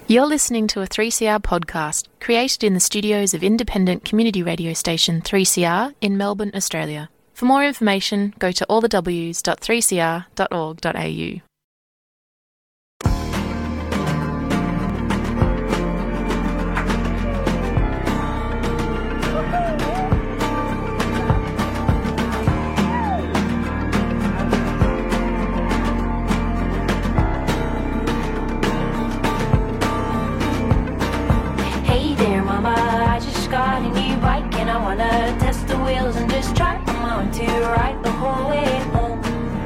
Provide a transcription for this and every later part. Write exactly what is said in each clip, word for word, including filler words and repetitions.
You're listening to a three C R podcast created in the studios of independent community radio station three C R in Melbourne, Australia. For more information, go to all the w s dot three c r dot org dot a u. To ride the whole way home.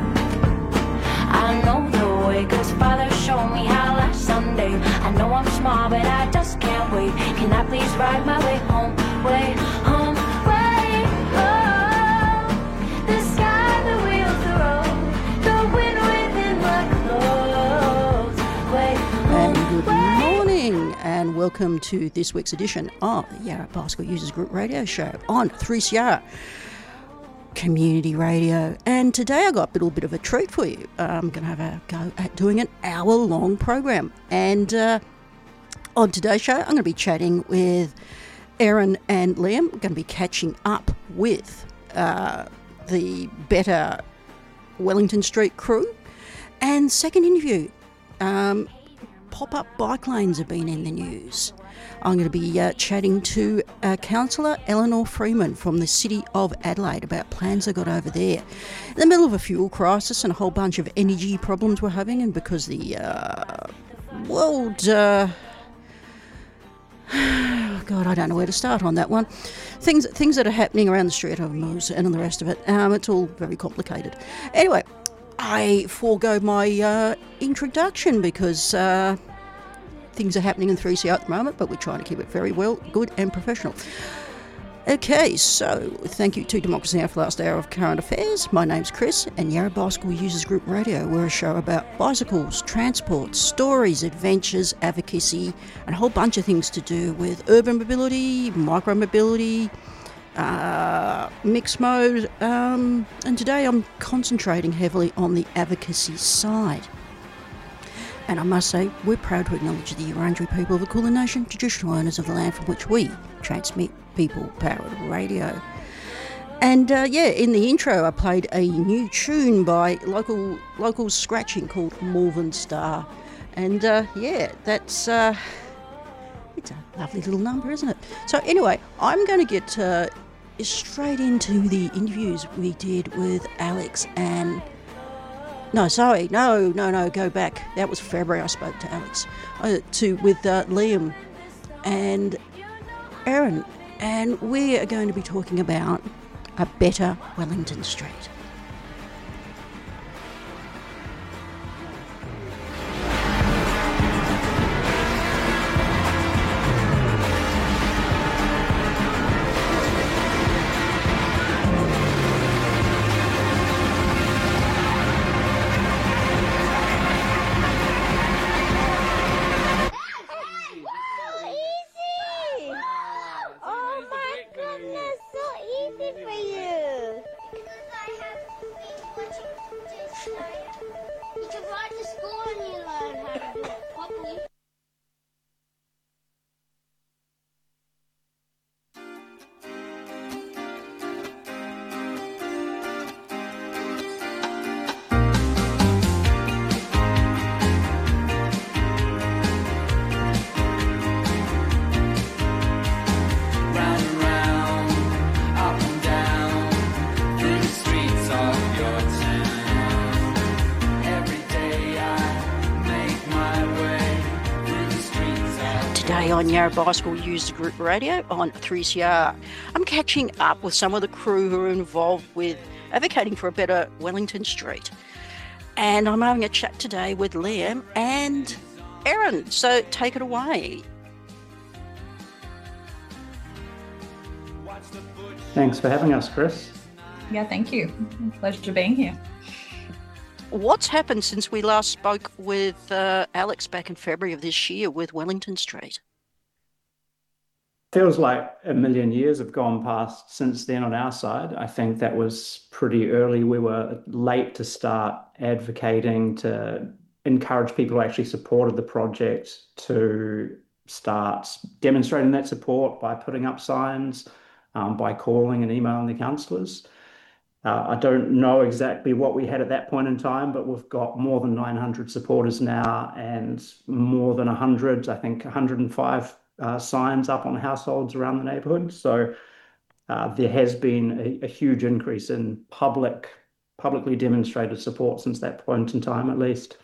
I know the way, cause Father showed me how last Sunday. I know I'm small, but I just can't wait. Can I please ride my way home? Way home, way home. The sky, the wheels, the road, the wind within my clothes. Way home. And good morning, and welcome to this week's edition of the Yarra Bicycle Users Group radio show on three C R Community Radio. And today I got a little bit of a treat for you. I'm going to have a go at doing an hour-long program. And uh, on today's show, I'm going to be chatting with Erin and Liam. We're going to be catching up with uh, the Better Wellington Street crew. And second interview, um, pop-up bike lanes have been in the news. I'm going to be uh, chatting to uh, Councillor Eleanor Freeman from the City of Adelaide about plans they got over there. In the middle of a fuel crisis and a whole bunch of energy problems we're having, and because the uh, world... Uh, God, I don't know where to start on that one. Things things that are happening around the Strait of Hormuz and all the rest of it. Um, it's all very complicated. Anyway, I forego my uh, introduction because... Uh, Things are happening in three C R at the moment, but we're trying to keep it very well, good and professional. Okay, so thank you to Democracy Now! For the last hour of current affairs. My name's Chris, and Yarra Bicycle Users Group Radio. We're a show about bicycles, transport, stories, adventures, advocacy, and a whole bunch of things to do with urban mobility, micro-mobility, uh, mixed mode, um, and today I'm concentrating heavily on the advocacy side. And I must say, we're proud to acknowledge the Wurundjeri people of the Kulin Nation, traditional owners of the land from which we transmit people-powered radio. And uh, yeah, in the intro, I played a new tune by local local scratching called Malvern Star. And uh, yeah, that's uh, it's a lovely little number, isn't it? So anyway, I'm going to get uh, straight into the interviews we did with Alex and... No, sorry, no, no, no, go back. That was February I spoke to Alex, uh, to with uh, Liam and Erin, and we are going to be talking about a better Wellington Street. On Yarra Bicycle User Group Radio on three C R. I'm catching up with some of the crew who are involved with advocating for a better Wellington Street. And I'm having a chat today with Liam and Erin, so take it away. Thanks for having us, Chris. Yeah, thank you. Pleasure being here. What's happened since we last spoke with uh, Alex back in February of this year with Wellington Street? Feels like a million years have gone past since then on our side. I think that was pretty early. We were late to start advocating to encouraged people who actually supported the project to start demonstrating that support by putting up signs, um, by calling and emailing the councillors. Uh, I don't know exactly what we had at that point in time, but we've got more than nine hundred supporters now and more than one hundred, I think one hundred five uh, signs up on households around the neighbourhood. So uh, there has been a, a huge increase in public, publicly demonstrated support since that point in time, at least.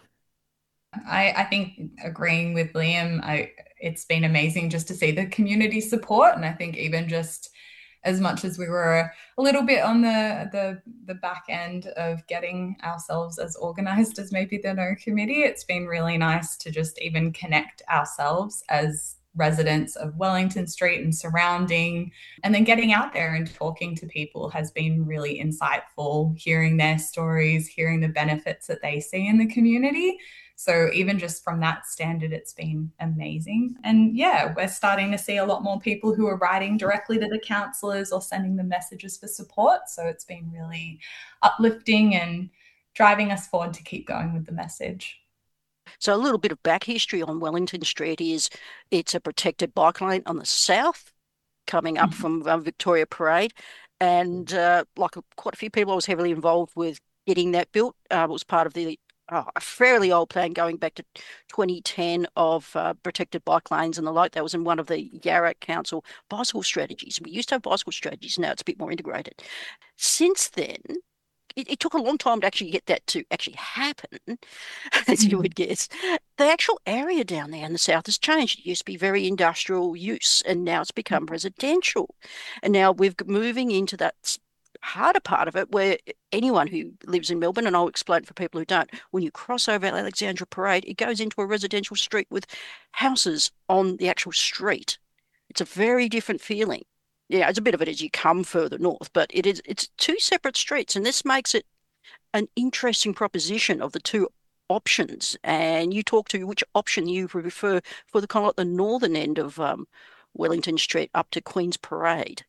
I, I think agreeing with Liam, I, it's been amazing just to see the community support. And I think even just as much as we were a little bit on the, the, the back end of getting ourselves as organised as maybe the No Committee, it's been really nice to just even connect ourselves as residents of Wellington Street and surrounding, and then getting out there and talking to people has been really insightful, hearing their stories, hearing the benefits that they see in the community. So even just from that standard, it's been amazing. And yeah, we're starting to see a lot more people who are writing directly to the councillors or sending them messages for support. So it's been really uplifting and driving us forward to keep going with the message. So a little bit of back history on Wellington Street is it's a protected bike lane on the south coming up mm-hmm. from um, Victoria Parade. And uh, like quite a few people, I was heavily involved with getting that built. Uh, it was part of the Oh, a fairly old plan going back to twenty ten of uh, protected bike lanes and the like. That was in one of the Yarra Council bicycle strategies. We used to have bicycle strategies. Now it's a bit more integrated. Since then, it, it took a long time to actually get that to actually happen, as you would guess. The actual area down there in the south has changed. It used to be very industrial use, and now it's become residential. And now we're moving into that harder part of it where anyone who lives in Melbourne, and I'll explain for people who don't, when you cross over Alexandra Parade, it goes into a residential street with houses on the actual street. It's a very different feeling. Yeah, it's a bit of it as you come further north, but it is it's two separate streets, and this makes it an interesting proposition of the two options. And you talk to which option you prefer for the kind of like the northern end of um, Wellington Street up to Queen's Parade.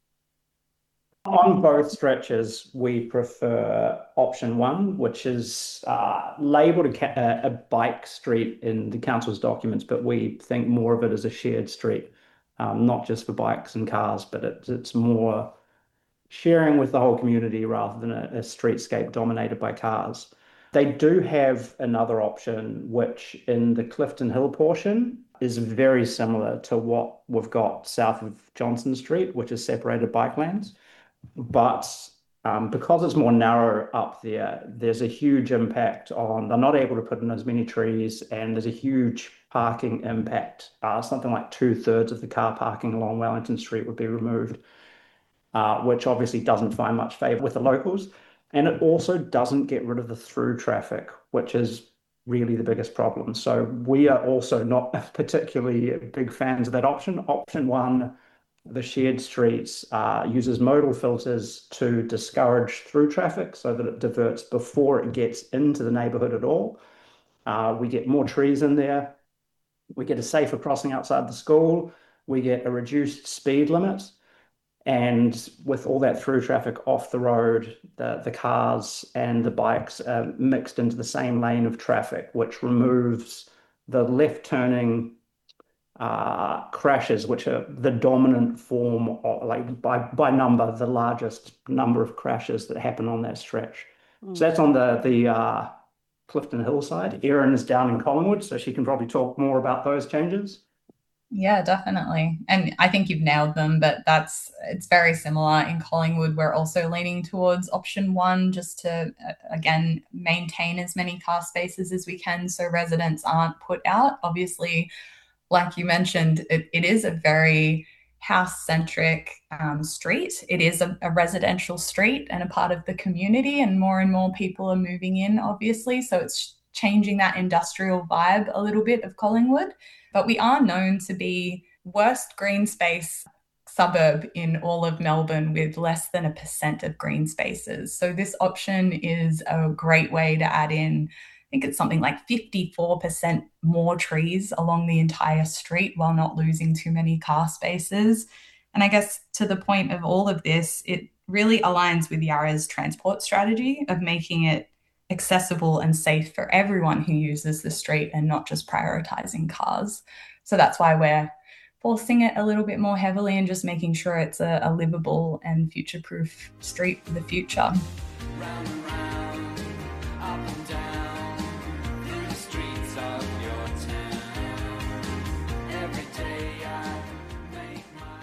On both stretches, we prefer option one, which is uh, labelled a, ca- a bike street in the council's documents, but we think more of it as a shared street, um, not just for bikes and cars, but it, it's more sharing with the whole community rather than a, a streetscape dominated by cars. They do have another option, which in the Clifton Hill portion is very similar to what we've got south of Johnson Street, which is separated bike lanes. But um, because it's more narrow up there, there's a huge impact on, they're not able to put in as many trees, and there's a huge parking impact. Uh, something like two thirds of the car parking along Wellington Street would be removed, uh, which obviously doesn't find much favour with the locals. And it also doesn't get rid of the through traffic, which is really the biggest problem. So we are also not particularly big fans of that option. Option one, the shared streets, uh, uses modal filters to discourage through traffic so that it diverts before it gets into the neighbourhood at all. Uh, we get more trees in there. We get a safer crossing outside the school. We get a reduced speed limit. And with all that through traffic off the road, the, the cars and the bikes are mixed into the same lane of traffic, which removes the left turning Uh, crashes, which are the dominant form of, like by by number, the largest number of crashes that happen on that stretch. Mm. So that's on the the uh, Clifton Hill side. Erin is down in Collingwood, so she can probably talk more about those changes. Yeah, definitely. And I think you've nailed them, but that's it's very similar. In Collingwood, we're also leaning towards option one, just to, again, maintain as many car spaces as we can so residents aren't put out. Obviously, like you mentioned, it, it is a very house-centric um, street. It is a, a residential street and a part of the community, and more and more people are moving in, obviously. So it's changing that industrial vibe a little bit of Collingwood. But we are known to be worst green space suburb in all of Melbourne with less than a percent of green spaces. So this option is a great way to add in, I think it's something like fifty-four percent more trees along the entire street while not losing too many car spaces. And I guess to the point of all of this, it really aligns with Yarra's transport strategy of making it accessible and safe for everyone who uses the street and not just prioritizing cars. So that's why we're forcing it a little bit more heavily and just making sure it's a, a livable and future-proof street for the future. Round and round, up and down, through the streets of your town. Every day I make my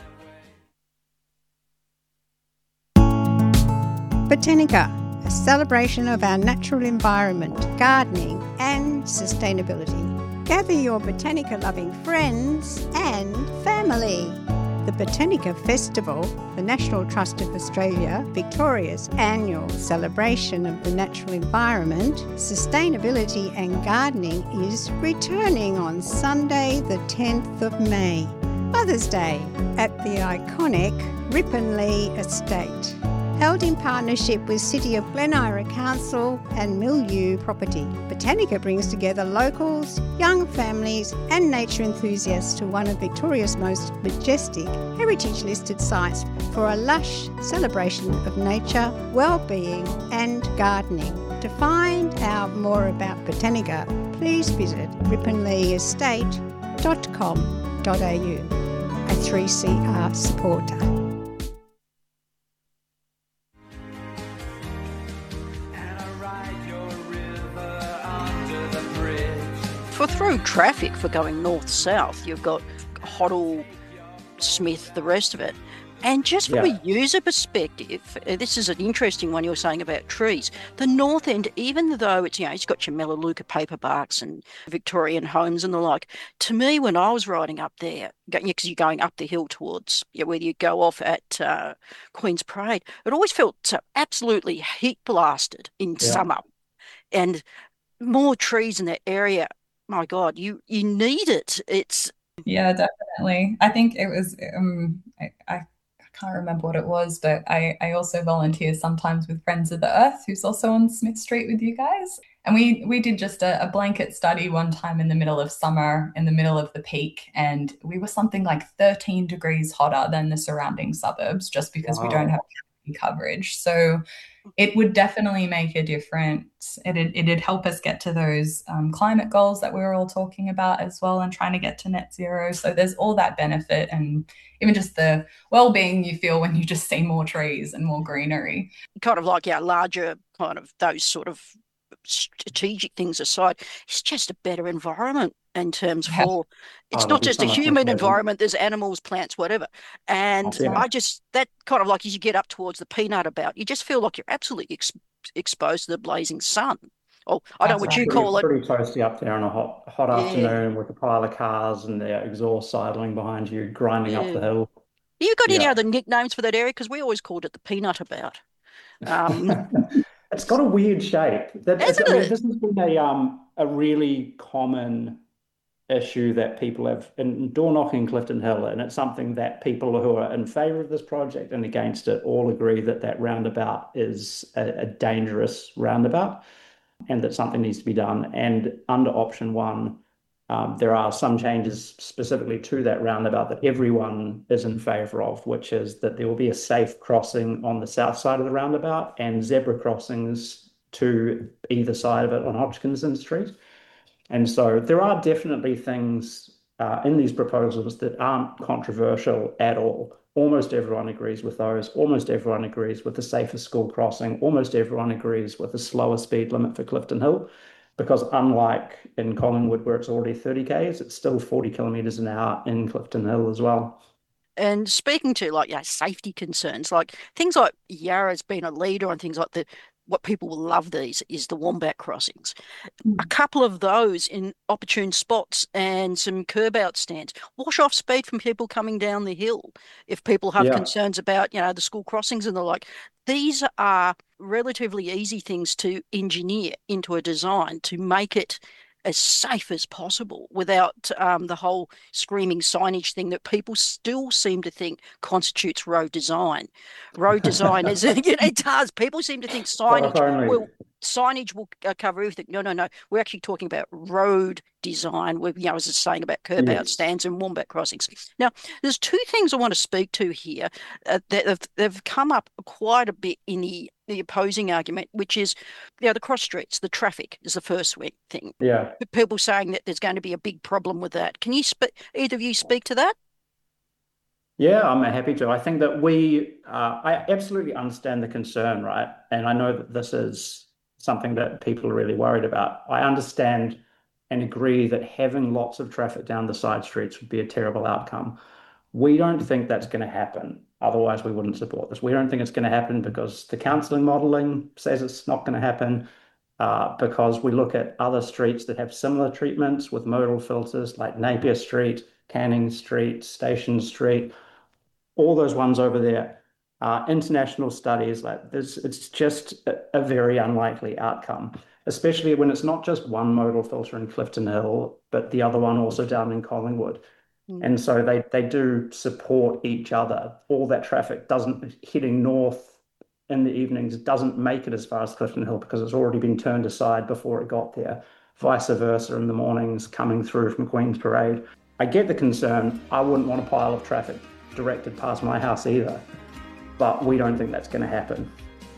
way. Botanica, a celebration of our natural environment, gardening and sustainability. Gather your Botanica-loving friends and family. The Botanica Festival, the National Trust of Australia, Victoria's annual celebration of the natural environment, sustainability and gardening, is returning on Sunday the tenth of May, Mother's Day, at the iconic Ripponlea Estate. Held in partnership with City of Glen Ira Council and Milieu Property, Botanica brings together locals, young families and nature enthusiasts to one of Victoria's most majestic heritage-listed sites for a lush celebration of nature, well-being and gardening. To find out more about Botanica, please visit ripponlea estate dot com dot a u, a three C R supporter. For through traffic for going north-south, you've got Hoddle, Smith, the rest of it. And just from Yeah. a user perspective, uh, this is an interesting one you were saying about trees. The north end, even though it's, you know, it's got your Melaleuca paper barks and Victorian homes and the like, to me, when I was riding up there, because you're going up the hill towards, you know, where you go off at uh, Queen's Parade, it always felt uh, absolutely heat blasted in Yeah. summer. And more trees in that area, my God, you you need it. It's Yeah, definitely. I think it was, um, I, I can't remember what it was, but I, I also volunteer sometimes with Friends of the Earth, who's also on Smith Street with you guys. And we, we did just a, a blanket study one time in the middle of summer, in the middle of the peak, and we were something like thirteen degrees hotter than the surrounding suburbs just because we don't Wow. have canopy coverage. So it would definitely make a difference. It'd, it'd help us get to those um, climate goals that we were all talking about as well, and trying to get to net zero. So there's all that benefit, and even just the well-being you feel when you just see more trees and more greenery. kind of like our larger kind of those sort of strategic things aside, it's just a better environment in terms Yeah. for it's Oh, not it'll be just so a much more human pleasant. environment, there's animals, plants, whatever. And Yeah. I just, that kind of like as you get up towards the peanut belt, you just feel like you're absolutely ex- exposed to the blazing sun. Oh, I don't know That's what right. you Pretty, call it. pretty toasty up there on a hot hot Yeah. afternoon with a pile of cars and the exhaust sidling behind you, grinding up the Yeah. hill. You got any Yeah. other nicknames for that area? Because we always called it the peanut about. Um, It's got a weird shape. That it's, Isn't I mean, it? this has been a um a really common issue that people have in door knocking Clifton Hill, and it's something that people who are in favour of this project and against it all agree that that roundabout is a, a dangerous roundabout, and that something needs to be done. And under option one, um, there are some changes specifically to that roundabout that everyone is in favour of, which is that there will be a safe crossing on the south side of the roundabout and zebra crossings to either side of it on Hodgkinson Street. And so there are definitely things uh, in these proposals that aren't controversial at all. Almost everyone agrees with those. Almost everyone agrees with the safer school crossing. Almost everyone agrees with the slower speed limit for Clifton Hill, because unlike in Collingwood where it's already thirty k's, it's still forty kilometres an hour in Clifton Hill as well. And speaking to like, you know, safety concerns, like things like Yarra's been a leader on things like the what people will love these is the wombat crossings. A couple of those in opportune spots and some curb out stands. Wash off speed from people coming down the hill. If people have Yeah. concerns about, you know, the school crossings and the like, these are relatively easy things to engineer into a design to make it as safe as possible without um, the whole screaming signage thing that people still seem to think constitutes road design. Road design is, you know, it does. People seem to think Well, signage if only. will signage will uh, cover everything. No, no, no. We're actually talking about road design. We're, you know, as I was saying about curb out Yes. stands and wombat crossings. Now, there's two things I want to speak to here uh, that have, they've come up quite a bit in the, the opposing argument, which is, you know, the cross streets, the traffic is the first we- thing. Yeah. People saying that there's going to be a big problem with that. Can you sp- either of you speak to that? Yeah, I'm happy to. I think that we, uh, I absolutely understand the concern, right? And I know that this is something that people are really worried about. I understand and agree that having lots of traffic down the side streets would be a terrible outcome. We don't think that's going to happen. Otherwise, we wouldn't support this. We don't think it's going to happen because the counselling modelling says it's not going to happen, uh, because we look at other streets that have similar treatments with modal filters like Napier Street, Canning Street, Station Street, all those ones over there. Uh, international studies like this, it's just a, a very unlikely outcome, especially when it's not just one modal filter in Clifton Hill, but the other one also down in Collingwood. Mm. And so they, they do support each other. All that traffic doesn't, heading north in the evenings, doesn't make it as far as Clifton Hill because it's already been turned aside before it got there. Vice versa in the mornings coming through from Queen's Parade. I get the concern. I wouldn't want a pile of traffic directed past my house either, but we don't think that's going to happen.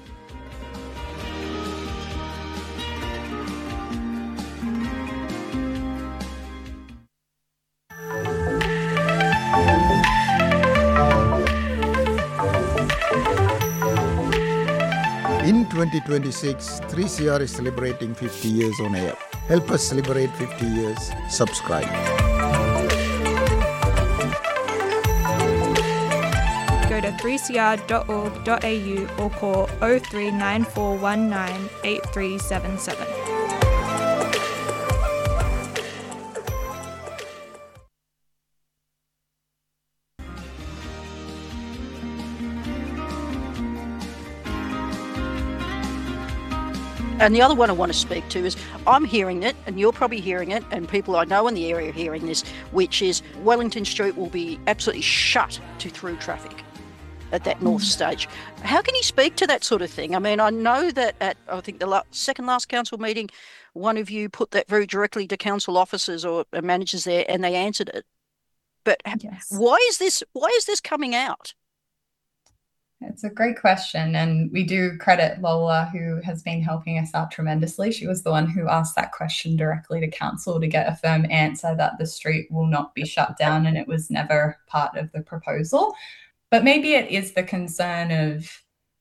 In twenty twenty-six, three C R is celebrating fifty years on air. Help us celebrate fifty years. Subscribe. Go to three c r dot org dot a u or call oh three nine four one nine eight three seven seven. And the other one I want to speak to is I'm hearing it, and you're probably hearing it, and people I know in the area are hearing this, which is Wellington Street will be absolutely shut to through traffic at that north stage. How can you speak to that sort of thing? I mean, I know that at, I think the la- second last council meeting, one of you put that very directly to council officers or managers there, and they answered it. But Yes. why is this? Why is this coming out? It's a great question. And we do credit Lola, who has been helping us out tremendously. She was the one who asked that question directly to council to get a firm answer that the street will not be shut down, and it was never part of the proposal. But maybe it is the concern of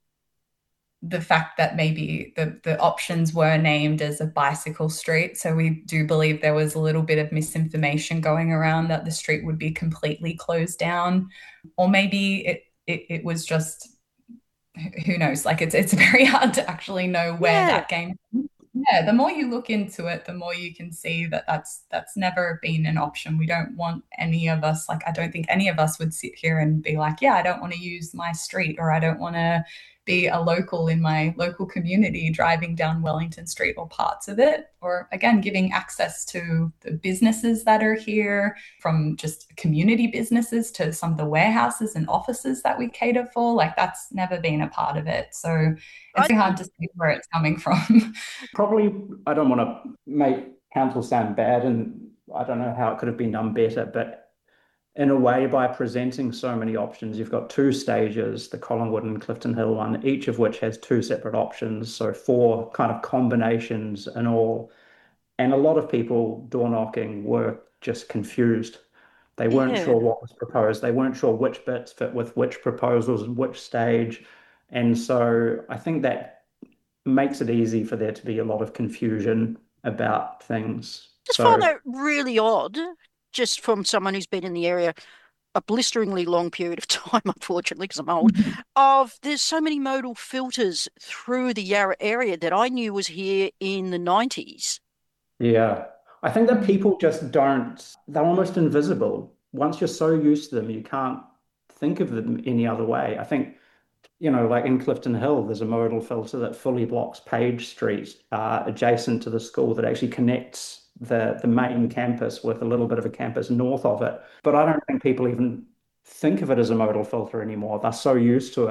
the fact that maybe the, the options were named as a bicycle street. So we do believe there was a little bit of misinformation going around that the street would be completely closed down. Or maybe it It, it was just, who knows, like it's it's very hard to actually know where Yeah. that came from. Yeah, the more you look into it, the more you can see that that's that's never been an option. We don't want any of us, like I don't think any of us would sit here and be like, yeah, I don't want to use my street, or I don't want to be a local in my local community driving down Wellington Street or parts of it. Or again, giving access to the businesses that are here, from just community businesses to some of the warehouses and offices that we cater for. Like that's never been a part of it. So it's I- very hard to see where it's coming from. Probably, I don't want to make council sound bad, and I don't know how it could have been done better, but in a way, by presenting so many options, you've got two stages, the Collingwood and Clifton Hill one, each of which has two separate options, so four kind of combinations in all. And a lot of people door knocking were just confused. They weren't Yeah. sure what was proposed. They weren't sure which bits fit with which proposals and which stage. And so I think that makes it easy for there to be a lot of confusion about things. Just So find that really odd, just from someone who's been in the area a blisteringly long period of time, unfortunately, because I'm old, of there's so many modal filters through the Yarra area that I knew was here in the nineties. yeah, I think that people just don't, they're almost invisible. Once you're so used to them, you can't think of them any other way. I think, you know, like in Clifton Hill, there's a modal filter that fully blocks Page Street, uh, adjacent to the school, that actually connects the, the main campus with a little bit of a campus north of it. But I don't think people even think of it as a modal filter anymore. They're so used to it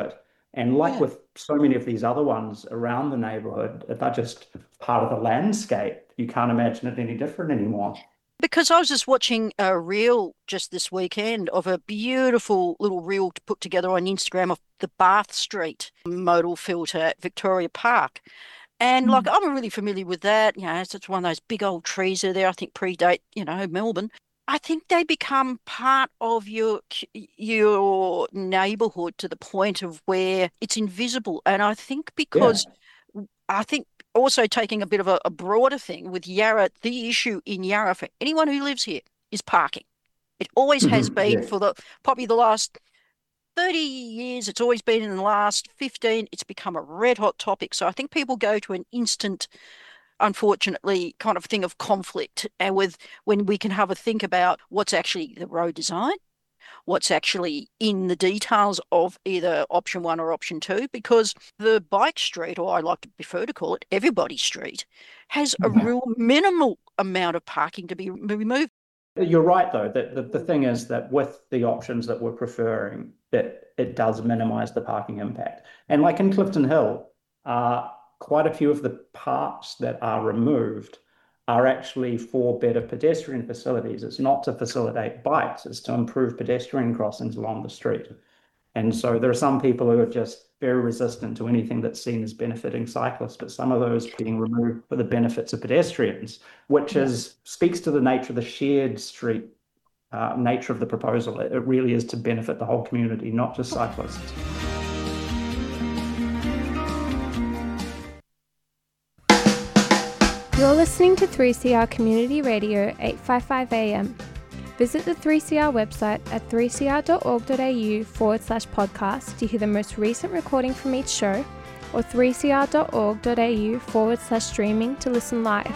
And like Yeah. with so many of these other ones around the neighborhood, if they're just part of the landscape, you can't imagine it any different anymore. Because I was just watching a reel just this weekend of a beautiful little reel to put together on Instagram of the Bath Street modal filter at Victoria Park. And like, I'm really familiar with that. You know, it's it's one of those big old trees that are there, I think predate, you know, Melbourne. I think they become part of your c- your neighborhood to the point of where it's invisible. And I think Yeah. because I think also taking a bit of a, a broader thing with Yarra, the issue in Yarra for anyone who lives here is parking. It always has Mhm. been Yes. for the probably the last thirty years. It's always been in the last fifteen. It's become a red hot topic. So I think people go to an instant, unfortunately, kind of thing of conflict, and with when we can have a think about what's actually the road design, what's actually in the details of either option one or option two, because the bike street, or I like to prefer to call it everybody street, has a real minimal amount of parking to be removed. You're right, though, that the, the thing is that with the options that we're preferring, that it does minimize the parking impact. And like in Clifton Hill, uh, quite a few of the parks that are removed are actually for better pedestrian facilities. It's not to facilitate bikes, it's to improve pedestrian crossings along the street. And so there are some people who are just very resistant to anything that's seen as benefiting cyclists, but some of those being removed for the benefits of pedestrians, which is speaks to the nature of the shared street uh, nature of the proposal. It, it really is to benefit the whole community, not just cyclists. You're listening to three C R Community Radio eight fifty-five A M. Visit the three C R website at three c r dot org dot a u forward slash podcast to hear the most recent recording from each show, or three c r dot org dot a u forward slash streaming to listen live.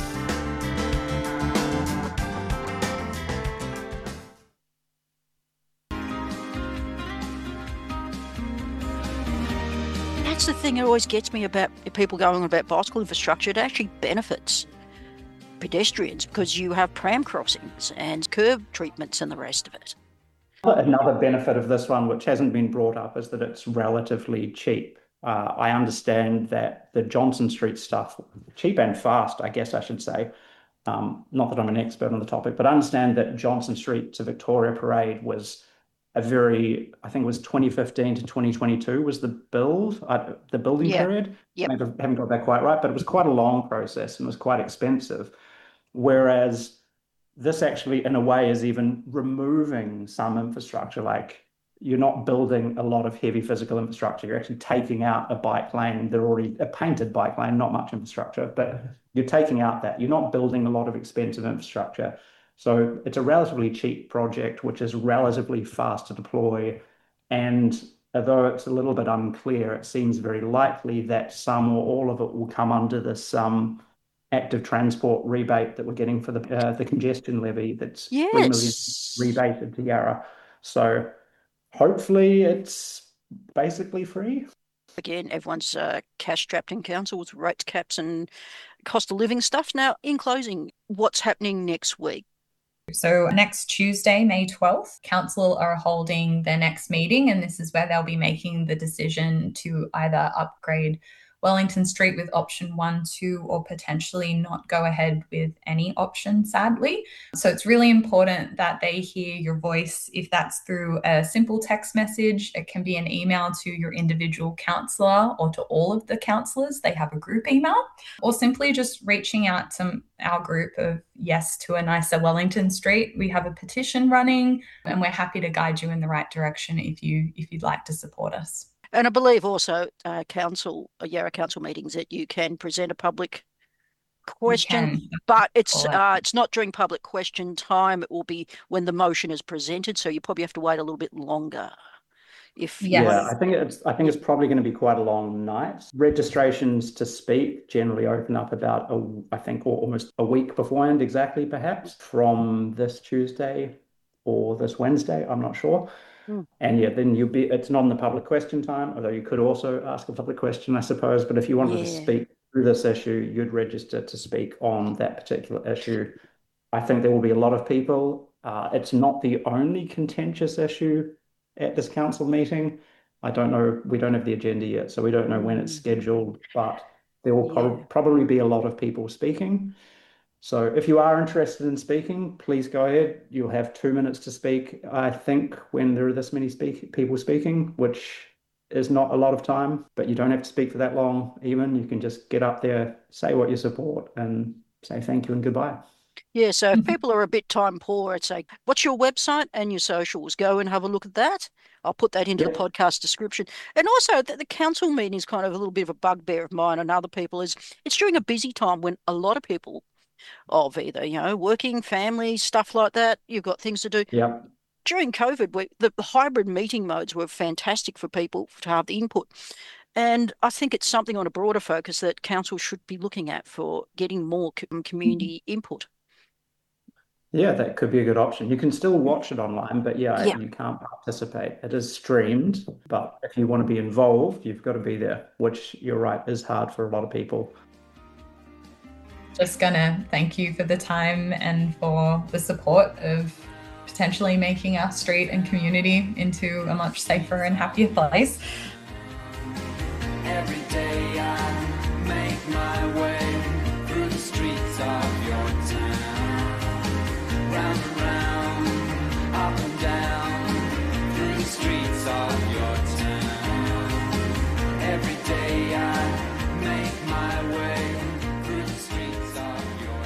That's the thing that always gets me about people going on about bicycle infrastructure. It actually benefits pedestrians because you have pram crossings and curb treatments and the rest of it. Another benefit of this one, which hasn't been brought up, is that it's relatively cheap. Uh, I understand that the Johnson Street stuff, cheap and fast, I guess I should say. Um, not that I'm an expert on the topic, but I understand that Johnson Street to Victoria Parade was a very, I think it was twenty fifteen to twenty twenty-two was the build, uh, the building Yeah. period. Yep. Maybe I haven't got that quite right, but it was quite a long process and was quite expensive. Whereas this actually, in a way, is even removing some infrastructure. Like, you're not building a lot of heavy physical infrastructure. You're actually taking out a bike lane. They're already a painted bike lane, not much infrastructure, but you're taking out that. You're not building a lot of expensive infrastructure. So it's a relatively cheap project, which is relatively fast to deploy. And although it's a little bit unclear, it seems very likely that some or all of it will come under this um, active transport rebate that we're getting for the uh, the congestion levy. That's three million Yes. rebated to Yarra. So hopefully it's basically free. Again, everyone's uh, cash strapped in council with rates caps and cost of living stuff. Now, in closing, what's happening next week? So next Tuesday, May twelfth, Council are holding their next meeting, and this is where they'll be making the decision to either upgrade Wellington Street with option one, two, or potentially not go ahead with any option, sadly. So it's really important that they hear your voice. If that's through a simple text message, it can be an email to your individual councillor or to all of the councillors. They have a group email, or simply just reaching out to our group of Yes to a Nicer Wellington Street. We have a petition running, and we're happy to guide you in the right direction if you if you'd like to support us. And I believe also uh, council, uh, Yarra council meetings that you can present a public question, can. but it's All uh, it's not during public question time. It will be when the motion is presented, so you probably have to wait a little bit longer. If you Yes. Yeah, want I think it's I think it's probably going to be quite a long night. Registrations to speak generally open up about a, I think al- almost a week beforehand, exactly, perhaps from this Tuesday or this Wednesday. I'm not sure. Hmm. And yeah, then you'll be. It's not in the public question time, although you could also ask a public question, I suppose. But if you wanted to Yeah. speak through this issue, you'd register to speak on that particular issue. I think there will be a lot of people. Uh, it's not the only contentious issue at this council meeting. I don't know, we don't have the agenda yet, so we don't know when it's scheduled, but there will pro- probably be a lot of people speaking. So if you are interested in speaking, please go ahead. You'll have two minutes to speak, I think, when there are this many speak- people speaking, which is not a lot of time, but you don't have to speak for that long even. You can just get up there, say what you support, and say thank you and goodbye. Yeah, so if people are a bit time poor, I'd say, what's your website and your socials? Go and have a look at that. I'll put that into Yep. the podcast description. And also, the, the council meeting is kind of a little bit of a bugbear of mine and other people. Is it's during a busy time when a lot of people of either, you know, working, families, stuff like that, you've got things to do. Yeah. During COVID, we, the, the hybrid meeting modes were fantastic for people to have the input. And I think it's something on a broader focus that council should be looking at for getting more co- community input. Yeah, that could be a good option. You can still watch it online, but yeah, Yeah. you can't participate. It is streamed, but if you want to be involved, you've got to be there, which you're right, is hard for a lot of people. Just gonna thank you for the time and for the support of potentially making our street and community into a much safer and happier place. Every day I make my way through the streets of your town. Round and round, up and down, through the streets of your town. Every day I make my way through the streets of your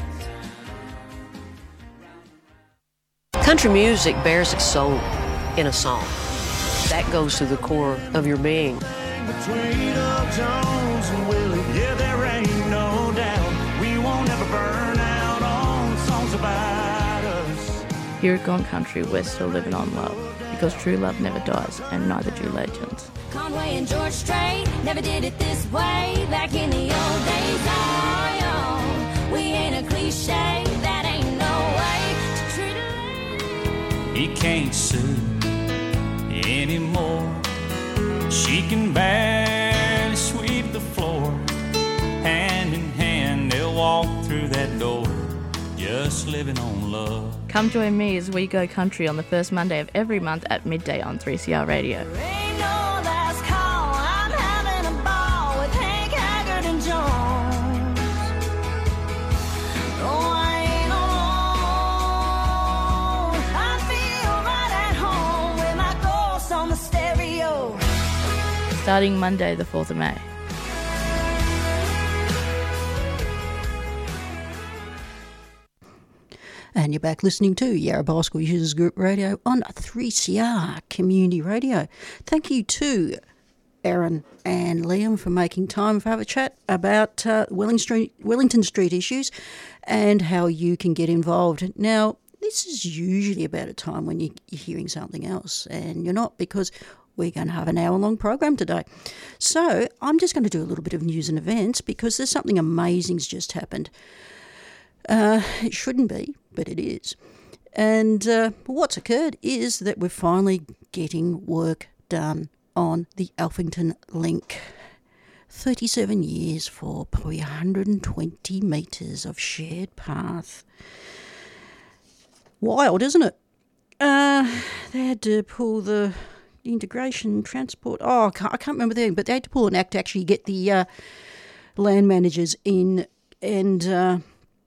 town. Country music bears its soul in a song. That goes to the core of your being. Between Doug Jones and Willie, yeah, there ain't no doubt. We won't ever burn out on songs about us. Here at Gone Country, we're still living on love, because true love never dies, and neither do legends. Conway and George Strait never did it this way. Back in the old days, oh, yo, we ain't a cliche. That ain't no way to treat a lady. He can't sue anymore. She can barely sweep the floor. Hand in hand, they'll walk through that door, just living on love. Come join me as we go country on the first Monday of every month at midday on three C R Radio. Ain't no last call. I'm having a ball with Hank Haggard and Jones. Oh, I ain't alone. I feel right at home with my ghost on the stereo. Starting Monday the fourth of May. And you're back listening to Yarrabah School Users Group Radio on three C R Community Radio. Thank you to Erin and Liam for making time for have a chat about uh, Wellington Street, Wellington Street issues and how you can get involved. Now, this is usually about a time when you, you're hearing something else, and you're not, because we're going to have an hour-long program today. So I'm just going to do a little bit of news and events because there's something amazing's just happened. Uh, it shouldn't be, but it is. And uh, what's occurred is that we're finally getting work done on the Alphington Link. thirty-seven years for probably one hundred twenty metres of shared path. Wild, isn't it? Uh, they had to pull the integration transport. Oh, I can't, I can't remember the thing, but they had to pull an act to actually get the uh, land managers in, and uh,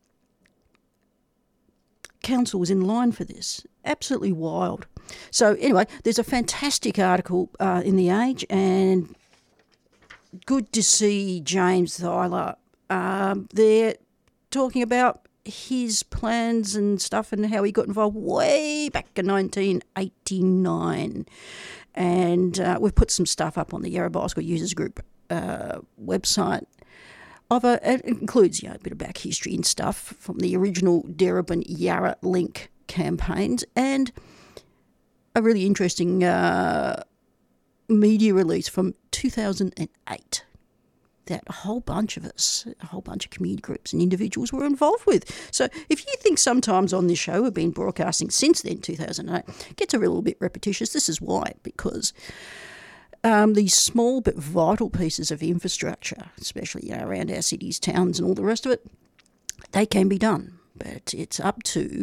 council was in line for this. Absolutely wild. So anyway, there's a fantastic article uh, in The Age, and good to see James Thyler um, there talking about his plans and stuff and how he got involved way back in nineteen eighty-nine. And uh, we've put some stuff up on the Yarrabah School Users Group uh, website. Of a, it includes, you know, a bit of back history and stuff from the original Darebin Yarra Link campaigns, and a really interesting uh, media release from two thousand eight that a whole bunch of us, a whole bunch of community groups and individuals were involved with. So if you think sometimes on this show we've been broadcasting since then, two thousand eight, it gets a little bit repetitious. This is why, because Um, these small but vital pieces of infrastructure, especially, you know, around our cities, towns and all the rest of it, they can be done. But it's up to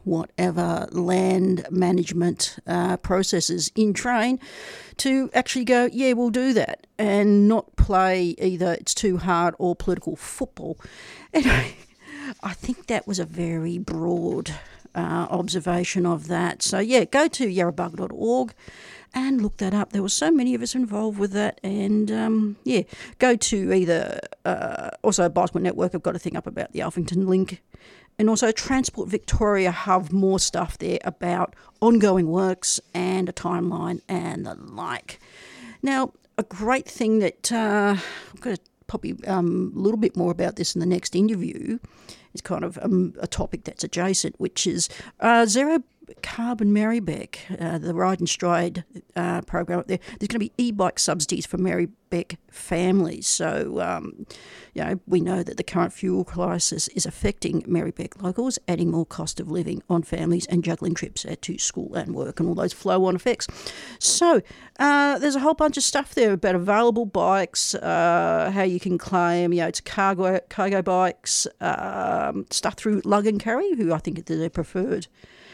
whatever land management uh, processes in train to actually go, yeah, we'll do that, and not play either it's too hard or political football. Anyway, I think that was a very broad uh, observation of that. So, yeah, go to yarrabugger dot org and look that up. There were so many of us involved with that. And, um, yeah, go to either, uh, also Bicycle Network, I've got a thing up about the Alphington link. And also Transport Victoria have more stuff there about ongoing works and a timeline and the like. Now, a great thing that uh, I'm going to probably um, a little bit more about this in the next interview is kind of um, a topic that's adjacent, which is uh, Zero Carbon Marybeck, uh, the Ride and Stride uh, program up there. There's going to be e-bike subsidies for Marybeck families. So, um, you know, we know that the current fuel crisis is affecting Marybeck locals, adding more cost of living on families and juggling trips to school and work and all those flow-on effects. So, uh, there's a whole bunch of stuff there about available bikes, uh, how you can claim, you know, it's cargo, cargo bikes, um, stuff through Lug and Carry, who I think are their preferred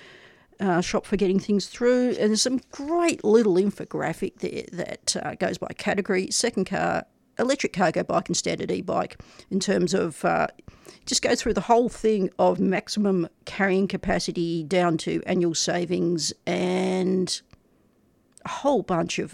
Uh, shop for getting things through, and there's some great little infographic there that uh, goes by category: second car, electric cargo bike, and standard e-bike. In terms of uh, just go through the whole thing of maximum carrying capacity down to annual savings and a whole bunch of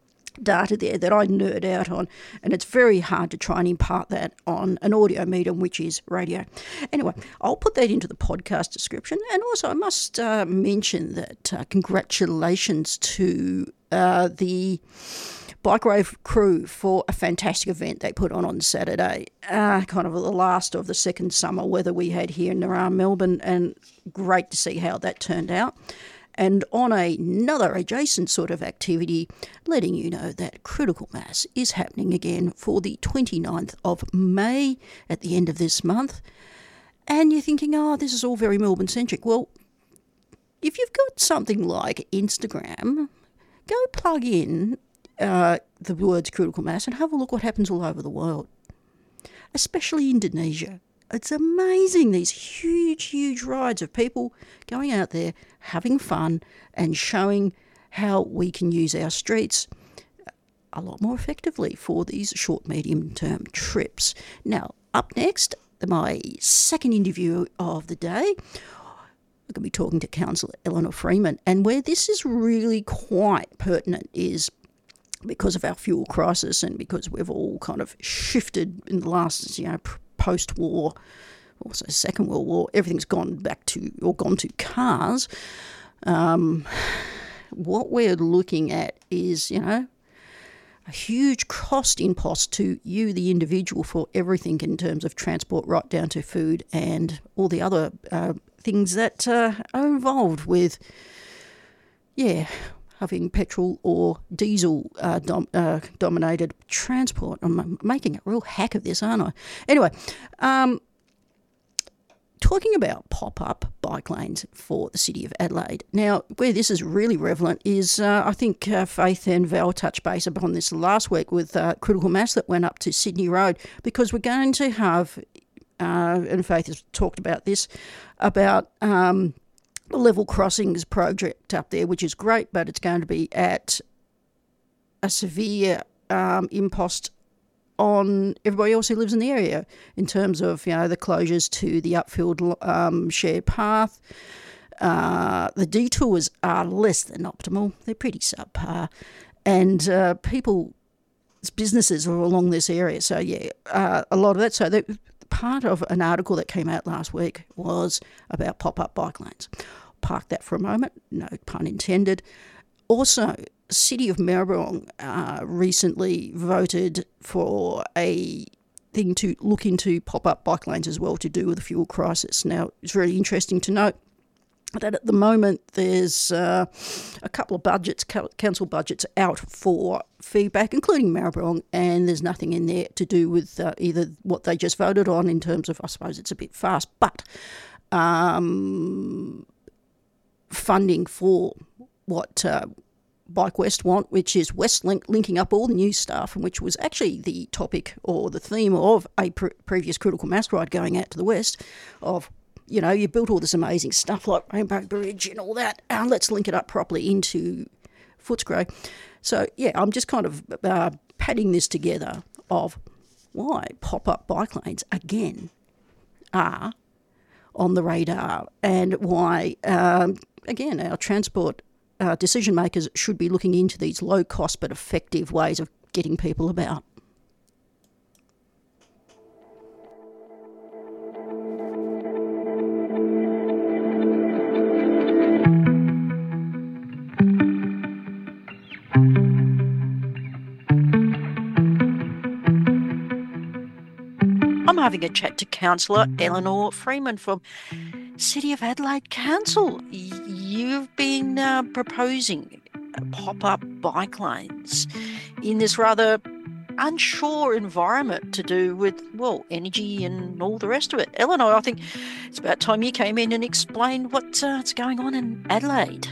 data there that I nerd out on, and it's very hard to try and impart that on an audio medium, which is radio. Anyway, I'll put that into the podcast description, and also I must uh, mention that uh, congratulations to uh, the Bike Rave crew for a fantastic event they put on on Saturday, uh, kind of the last of the second summer weather we had here in around Melbourne, and great to see how that turned out. And on another adjacent sort of activity, letting you know that Critical Mass is happening again for the twenty-ninth of May at the end of this month. And you're thinking, oh, this is all very Melbourne-centric. Well, if you've got something like Instagram, go plug in uh, the words Critical Mass and have a look what happens all over the world, especially Indonesia. It's amazing, these huge, huge rides of people going out there, having fun and showing how we can use our streets a lot more effectively for these short, medium-term trips. Now, up next, my second interview of the day, I'm going to be talking to Councillor Eleanor Freeman, and where this is really quite pertinent is because of our fuel crisis and because we've all kind of shifted in the last, you know, post-war, also Second World War, everything's gone back to, or gone to cars. Um, what we're looking at is, you know, a huge cost impost to you, the individual, for everything in terms of transport, right down to food and all the other uh, things that uh, are involved with, yeah, having petrol or diesel uh, dom- uh, dominated transport. I'm making a real hack of this, aren't I? Anyway, um, talking about pop-up bike lanes for the City of Adelaide. Now, where this is really relevant is, uh, I think uh, Faith and Val touched base upon this last week with uh, Critical Mass that went up to Sydney Road, because we're going to have, uh, and Faith has talked about this, about Um, the level crossings project up there, which is great, but it's going to be at a severe um, impost on everybody else who lives in the area in terms of, you know, the closures to the upfield um, shared path. Uh, the detours are less than optimal. They're pretty subpar. And uh, people's businesses are along this area. So, yeah, uh, a lot of that. So that, part of an article that came out last week was about pop-up bike lanes. Park that for a moment, no pun intended. Also, City of Maribyrnong uh, recently voted for a thing to look into pop-up bike lanes as well to do with the fuel crisis. Now, it's very interesting to note that at the moment there's uh, a couple of budgets, council budgets out for feedback, including Maribyrnong, and there's nothing in there to do with uh, either what they just voted on in terms of, I suppose it's a bit fast, but um, funding for what uh, Bike West want, which is Westlink linking up all the new stuff, and which was actually the topic or the theme of a pre- previous Critical Mass ride going out to the west of, you know, you built all this amazing stuff like Rainbow Bridge and all that. Uh, let's link it up properly into Footscray. So, yeah, I'm just kind of uh, padding this together of why pop-up bike lanes, again, are on the radar and why, um, again, our transport uh, decision makers should be looking into these low-cost but effective ways of getting people about. I'm having a chat to Councillor Eleanor Freeman from City of Adelaide Council. You've been uh, proposing pop-up bike lanes in this rather unsure environment to do with, well, energy and all the rest of it. Eleanor, I think it's about time you came in and explained what's uh, going on in Adelaide.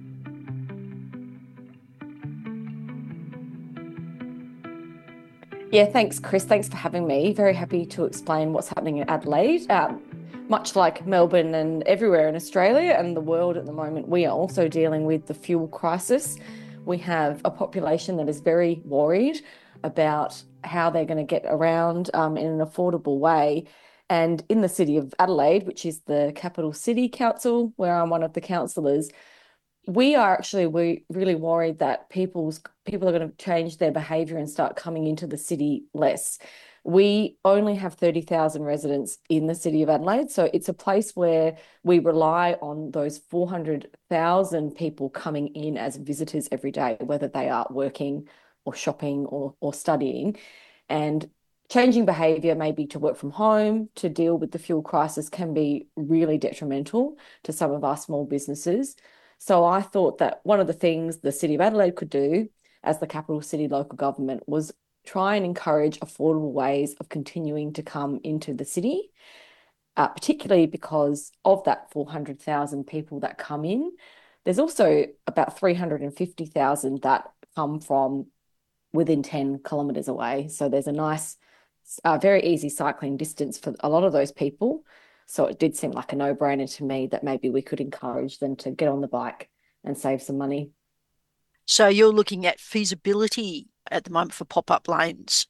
Yeah, thanks, Chris. Thanks for having me. Very happy to explain what's happening in Adelaide. Um, much like Melbourne and everywhere in Australia and the world at the moment, we are also dealing with the fuel crisis. We have a population that is very worried about how they're going to get around um, in an affordable way. And in the City of Adelaide, which is the capital city council, where I'm one of the councillors, we are actually we really worried that people's people are going to change their behaviour and start coming into the city less. We only have thirty thousand residents in the City of Adelaide, so it's a place where we rely on those four hundred thousand people coming in as visitors every day, whether they are working or shopping or, or studying. And changing behaviour, maybe to work from home, to deal with the fuel crisis, can be really detrimental to some of our small businesses. So I thought that one of the things the City of Adelaide could do as the capital city local government was try and encourage affordable ways of continuing to come into the city, uh, particularly because of that four hundred thousand people that come in. There's also about three hundred fifty thousand that come from within ten kilometres away. So there's a nice, uh, very easy cycling distance for a lot of those people. So it did seem like a no-brainer to me that maybe we could encourage them to get on the bike and save some money. So you're looking at feasibility at the moment for pop-up lanes.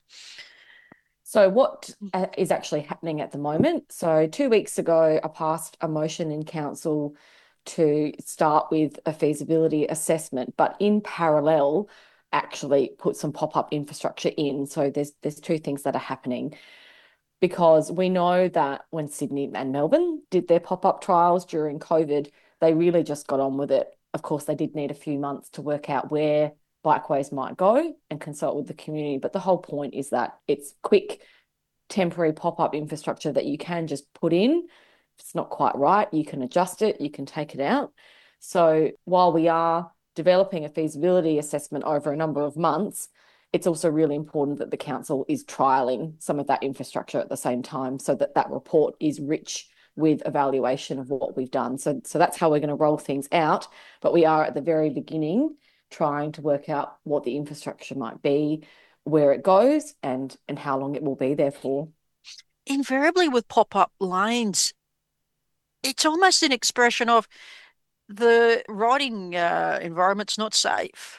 So what uh, is actually happening at the moment? So two weeks ago, I passed a motion in council to start with a feasibility assessment, but in parallel, actually put some pop-up infrastructure in. So there's there's two things that are happening. Because we know that when Sydney and Melbourne did their pop-up trials during COVID, they really just got on with it. Of course, they did need a few months to work out where bikeways might go and consult with the community. But the whole point is that it's quick, temporary pop-up infrastructure that you can just put in. If it's not quite right, you can adjust it, you can take it out. So while we are developing a feasibility assessment over a number of months, it's also really important that the council is trialling some of that infrastructure at the same time so that that report is rich with evaluation of what we've done. So, so that's how we're going to roll things out. But we are at the very beginning trying to work out what the infrastructure might be, where it goes and, and how long it will be there for. Invariably with pop-up lanes, it's almost an expression of the riding uh, environment's not safe.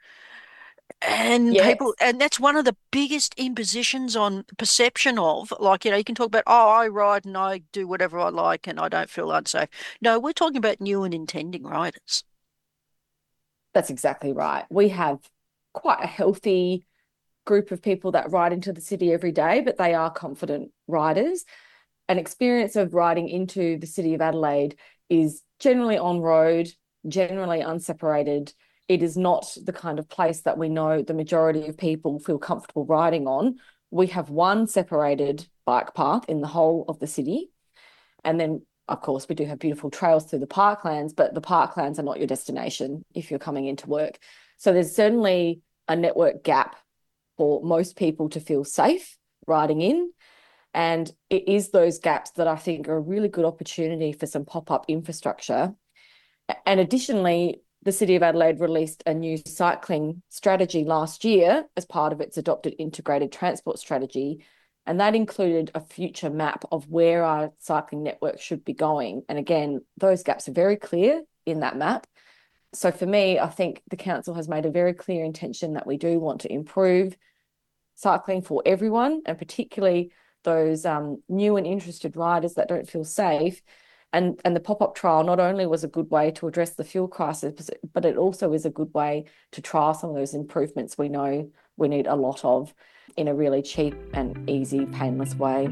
And Yes. people, and that's one of the biggest impositions on perception of, like, you know, you can talk about, oh, I ride and I do whatever I like and I don't feel unsafe. No, we're talking about new and intending riders. That's exactly right. We have quite a healthy group of people that ride into the city every day, but they are confident riders. An experience of riding into the City of Adelaide is generally on road, generally unseparated. It is not the kind of place that we know the majority of people feel comfortable riding on. We have one separated bike path in the whole of the city. And then, of course, we do have beautiful trails through the parklands, but the parklands are not your destination if you're coming into work. So there's certainly a network gap for most people to feel safe riding in. And it is those gaps that I think are a really good opportunity for some pop-up infrastructure. And additionally, the City of Adelaide released a new cycling strategy last year as part of its adopted integrated transport strategy And that included a future map of where our cycling network should be going. And again, those gaps are very clear in that map. So for me, I think the council has made a very clear intention that we do want to improve cycling for everyone, and particularly those um, new and interested riders that don't feel safe. And, and the pop-up trial not only was a good way to address the fuel crisis, but it also is a good way to trial some of those improvements we know we need a lot of in a really cheap and easy, painless way.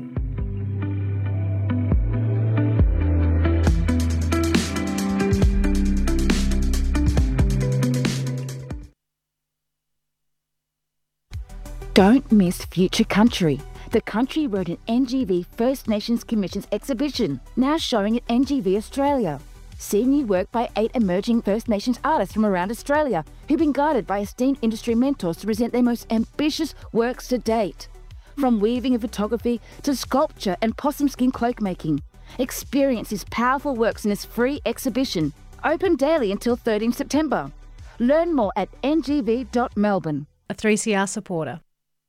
Don't miss Future Country, the Country Road and N G V First Nations Commission's exhibition, now showing at N G V Australia. See new work by eight emerging First Nations artists from around Australia who've been guided by esteemed industry mentors to present their most ambitious works to date. From weaving and photography to sculpture and possum skin cloak making. Experience these powerful works in this free exhibition, open daily until thirteenth September. Learn more at n g v dot melbourne. A three C R supporter.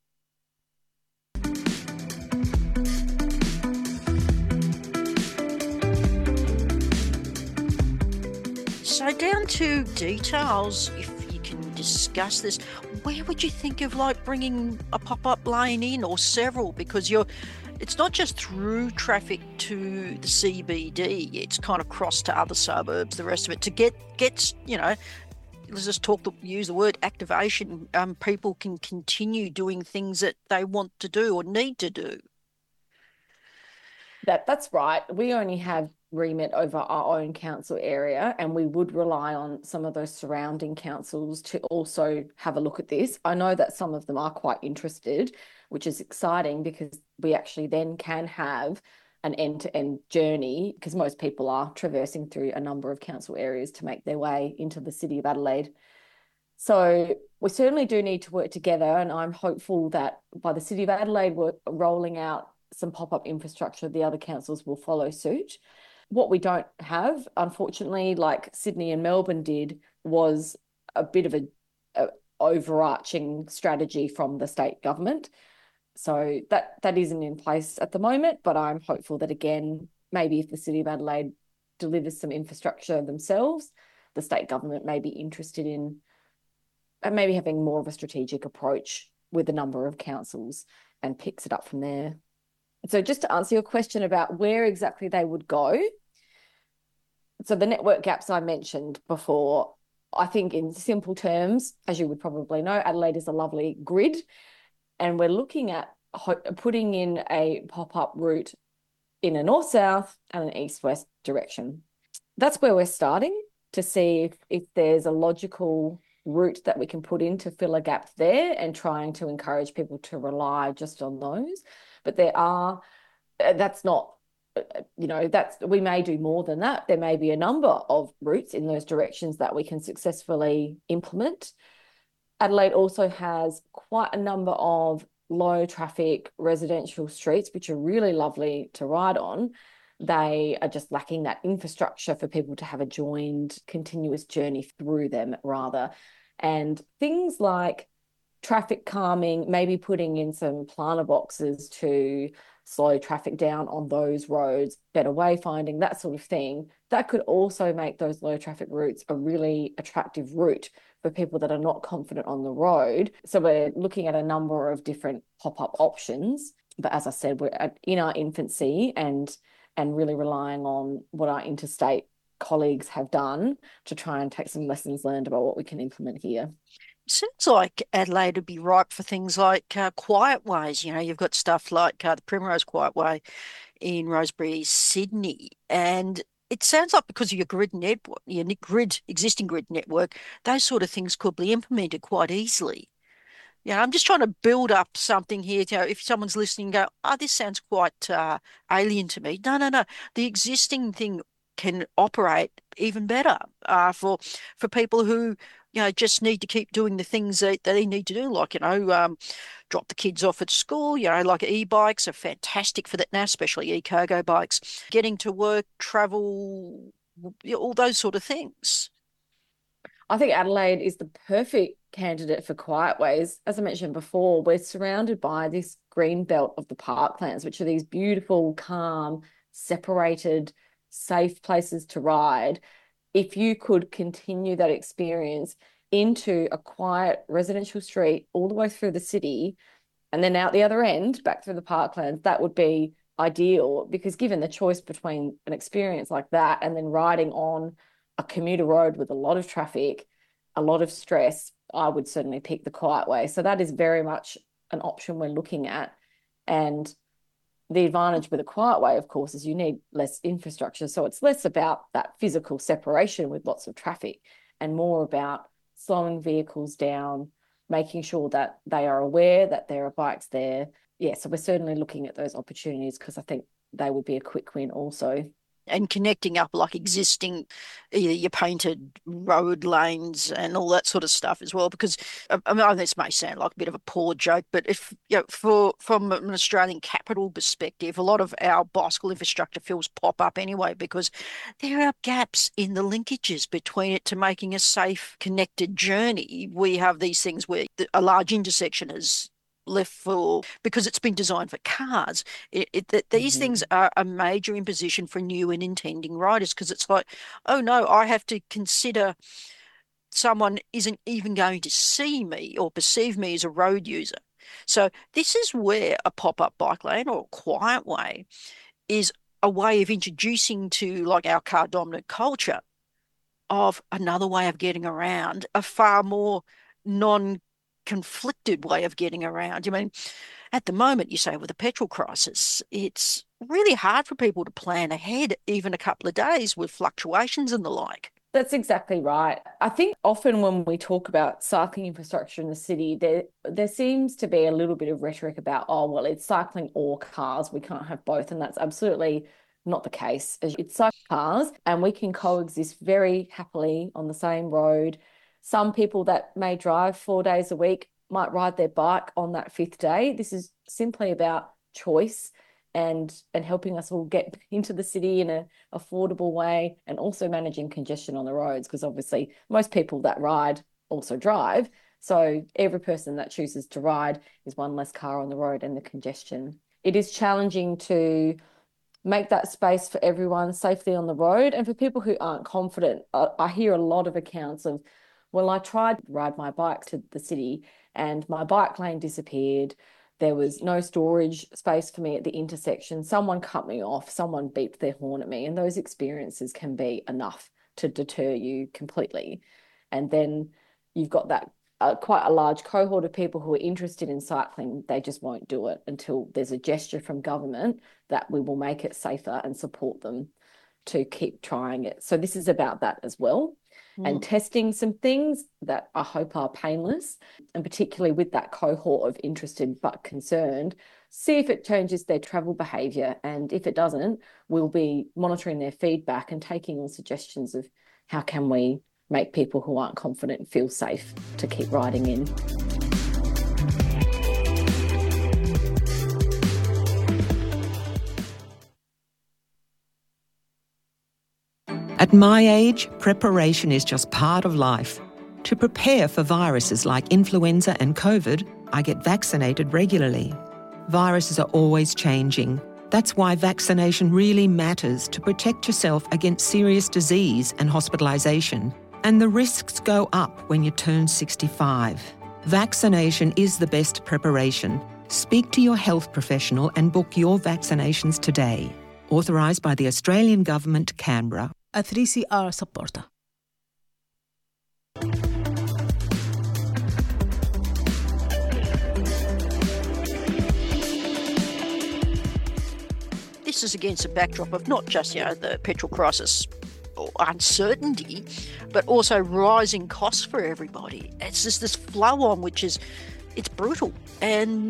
So down to details, if you can discuss this, where would you think of like bringing a pop-up lane in, or several? Because you're, it's not just through traffic to the C B D, it's kind of cross to other suburbs, the rest of it, to get, get you know, let's just talk, the, use the word activation, um, people can continue doing things that they want to do or need to do. That That's right. We only have remit over our own council area, and we would rely on some of those surrounding councils to also have a look at this. I know that some of them are quite interested, which is exciting because we actually then can have an end-to-end journey, because most people are traversing through a number of council areas to make their way into the City of Adelaide. So we certainly do need to work together, and I'm hopeful that by the City of Adelaide we're rolling out some pop-up infrastructure, the other councils will follow suit. What we don't have, unfortunately, like Sydney and Melbourne did, was a bit of a, a overarching strategy from the state government. So that that isn't in place at the moment, but I'm hopeful that, again, maybe if the City of Adelaide delivers some infrastructure themselves, the state government may be interested in maybe having more of a strategic approach with a number of councils and picks it up from there. So just to answer your question about where exactly they would go, so the network gaps I mentioned before, I think in simple terms, as you would probably know, Adelaide is a lovely grid, and we're looking at putting in a pop-up route in a north-south and an east-west direction. That's where we're starting to see if, if there's a logical route that we can put in to fill a gap there, and trying to encourage people to rely just on those. But there are, that's not, you know, that's, we may do more than that. There may be a number of routes in those directions that we can successfully implement. Adelaide also has quite a number of low traffic residential streets, which are really lovely to ride on. They are just lacking that infrastructure for people to have a joined, continuous journey through them rather. And things like traffic calming, maybe putting in some planter boxes to slow traffic down on those roads, better wayfinding, that sort of thing, that could also make those low traffic routes a really attractive route for people that are not confident on the road. So we're looking at a number of different pop-up options. But as I said, we're in our infancy and and really relying on what our interstate colleagues have done to try and take some lessons learned about what we can implement here. Sounds like Adelaide would be ripe for things like uh, quiet ways. You know, you've got stuff like uh, the Primrose Quiet Way in Rosebery, Sydney, and it sounds like because of your grid network, your grid existing grid network, those sort of things could be implemented quite easily. Yeah, I'm just trying to build up something here. You know, if someone's listening and go, oh, this sounds quite uh, alien to me. No, no, no. The existing thing can operate even better uh, for for people who, you know, just need to keep doing the things that, that they need to do, like, you know, um, drop the kids off at school, you know, like e-bikes are fantastic for that now, especially e-cargo bikes, getting to work, travel, all those sort of things. I think Adelaide is the perfect candidate for quiet ways. As I mentioned before, we're surrounded by this green belt of the parklands, which are these beautiful, calm, separated, safe places to ride. If you could continue that experience into a quiet residential street all the way through the city and then out the other end, back through the parklands, that would be ideal, because given the choice between an experience like that and then riding on a commuter road with a lot of traffic, a lot of stress, I would certainly pick the quiet way. So that is very much an option we're looking at. And the advantage with a quiet way, of course, is you need less infrastructure. So it's less about that physical separation with lots of traffic and more about slowing vehicles down, making sure that they are aware that there are bikes there. Yeah, so we're certainly looking at those opportunities because I think they would be a quick win also. And connecting up like existing, either your painted road lanes and all that sort of stuff as well. Because I mean, this may sound like a bit of a poor joke, but if you know, for from an Australian capital perspective, a lot of our bicycle infrastructure feels pop up anyway because there are gaps in the linkages between it to making a safe, connected journey. We have these things where a large intersection is left for because it's been designed for cars. It, it, that these mm-hmm. things are a major imposition for new and intending riders because it's like, oh no, I have to consider someone isn't even going to see me or perceive me as a road user. So this is where a pop-up bike lane or a quiet way is a way of introducing to like our car dominant culture of another way of getting around, a far more non conflicted way of getting around. I mean, at the moment, you say with the petrol crisis, it's really hard for people to plan ahead even a couple of days with fluctuations and the like. That's exactly right. I think often when we talk about cycling infrastructure in the city, there there seems to be a little bit of rhetoric about, oh, well, it's cycling or cars. We can't have both. And that's absolutely not the case. It's cycling cars and we can coexist very happily on the same road. Some people that may drive four days a week might ride their bike on that fifth day. This is simply about choice and and helping us all get into the city in an affordable way and also managing congestion on the roads because obviously most people that ride also drive. So every person that chooses to ride is one less car on the road and the congestion. It is challenging to make that space for everyone safely on the road. And for people who aren't confident, I, I hear a lot of accounts of, well, I tried to ride my bike to the city and my bike lane disappeared. There was no storage space for me at the intersection. Someone cut me off. Someone beeped their horn at me. And those experiences can be enough to deter you completely. And then you've got that uh, quite a large cohort of people who are interested in cycling. They just won't do it until there's a gesture from government that we will make it safer and support them to keep trying it. So this is about that as well. And testing some things that I hope are painless, and particularly with that cohort of interested but concerned, see if it changes their travel behaviour. And if it doesn't, we'll be monitoring their feedback and taking on suggestions of how can we make people who aren't confident feel safe to keep riding in. At my age, preparation is just part of life. To prepare for viruses like influenza and COVID, I get vaccinated regularly. Viruses are always changing. That's why vaccination really matters to protect yourself against serious disease and hospitalisation. And the risks go up when you turn sixty-five. Vaccination is the best preparation. Speak to your health professional and book your vaccinations today. Authorised by the Australian Government, Canberra. A three C R supporter. This is against a backdrop of not just, you know, the petrol crisis or uncertainty, but also rising costs for everybody. It's just this flow on which is, it's brutal. And you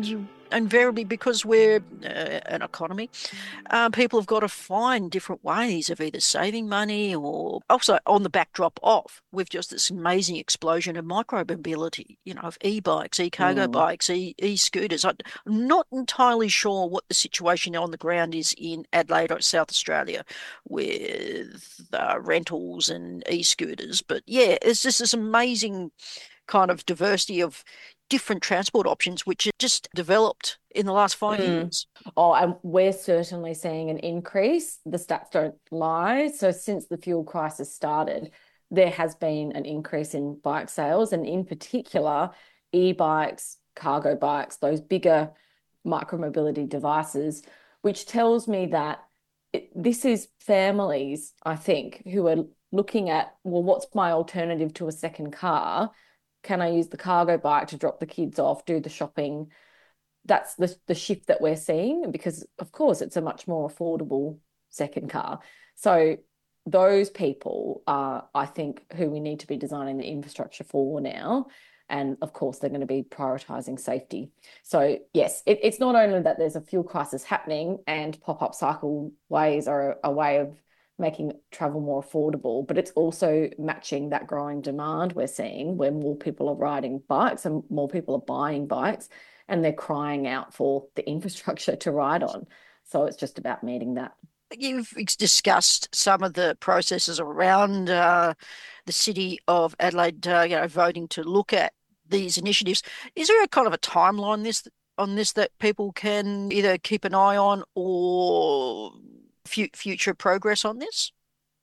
invariably, because we're uh, an economy, uh, people have got to find different ways of either saving money or also on the backdrop of, we've just this amazing explosion of micromobility, you know, of e-bikes, e-cargo Mm. bikes, e- e-scooters. I'm not entirely sure what the situation on the ground is in Adelaide or South Australia with uh, rentals and e-scooters. But yeah, it's just this amazing kind of diversity of different transport options which are just developed in the last five Mm. years. Oh, and we're certainly seeing an increase. The stats don't lie. So since the fuel crisis started, there has been an increase in bike sales, and in particular, e-bikes, cargo bikes, those bigger micromobility devices, which tells me that it, this is families, I think, who are looking at, well, what's my alternative to a second car? Can I use the cargo bike to drop the kids off, do the shopping? That's the, the shift that we're seeing, because, of course, it's a much more affordable second car. So those people are, I think, who we need to be designing the infrastructure for now. And, of course, they're going to be prioritising safety. So, yes, it, it's not only that there's a fuel crisis happening and pop-up cycleways are a, a way of making travel more affordable, but it's also matching that growing demand we're seeing where more people are riding bikes and more people are buying bikes, and they're crying out for the infrastructure to ride on. So it's just about meeting that. You've discussed some of the processes around uh, the City of Adelaide, uh, you know, voting to look at these initiatives. Is there a kind of a timeline this on this that people can either keep an eye on or future progress on this?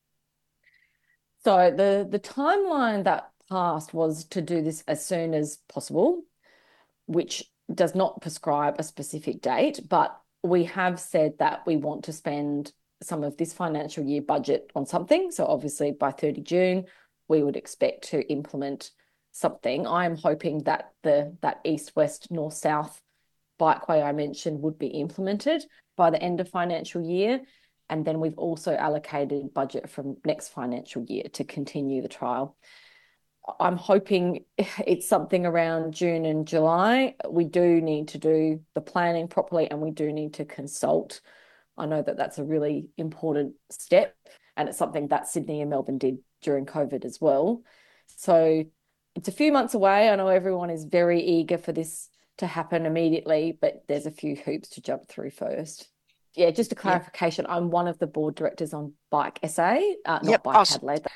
So the the timeline that passed was to do this as soon as possible, which does not prescribe a specific date, but we have said that we want to spend some of this financial year budget on something. So obviously by thirty June, we would expect to implement something. I'm hoping that the that east-west, north-south bikeway I mentioned would be implemented by the end of financial year. And then we've also allocated budget from next financial year to continue the trial. I'm hoping it's something around June and July. We do need to do the planning properly, and we do need to consult. I know that that's a really important step, and it's something that Sydney and Melbourne did during COVID as well. So it's a few months away. I know everyone is very eager for this to happen immediately, but there's a few hoops to jump through first. Yeah, just a clarification, yeah. I'm one of the board directors on Bike S A, uh, not yep, Bike awesome. Adelaide.